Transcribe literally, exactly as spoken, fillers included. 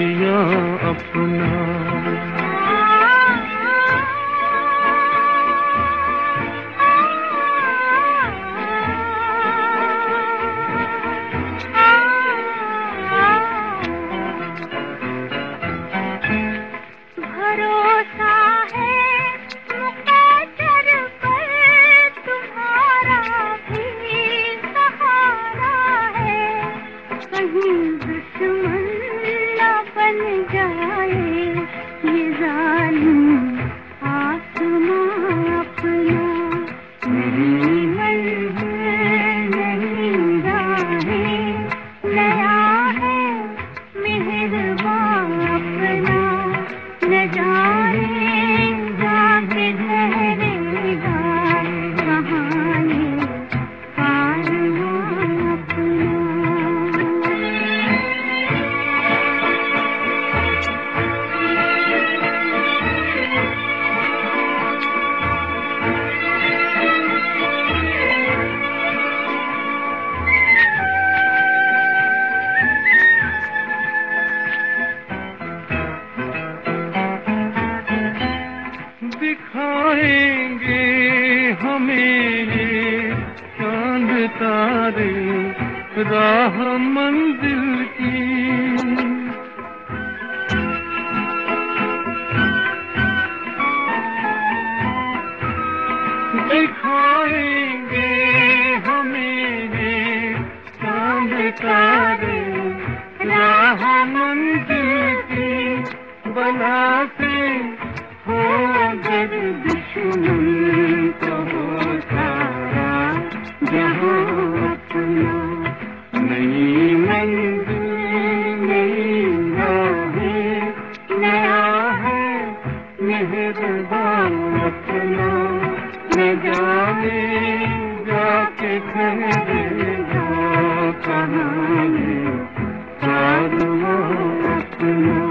किया अपना। भरोसा है मुक़द्दर पर, तुम्हारा भी सहारा है। कहीं दुश्मन न बन जाए ये ज़ालिम आसमां अपना। नहीं मंज़िल नहीं राहें, नया है मेहरबान अपना। न जाने जाके ठहरेगा कहाँ ये कारवां अपना। दिखाएंगे हमें ये चांद तारे राह मंजिल की। दिखाएंगे हमें ये चांद तारे राह मंजिल की। बला से हो अगर दुश्मन तो हो सारा जहां अपना। नई मंजिल नई राहें, नया है मेहरबान अपना। न जाने जाके ठहरेगा कहाँ ये कारवां अपना।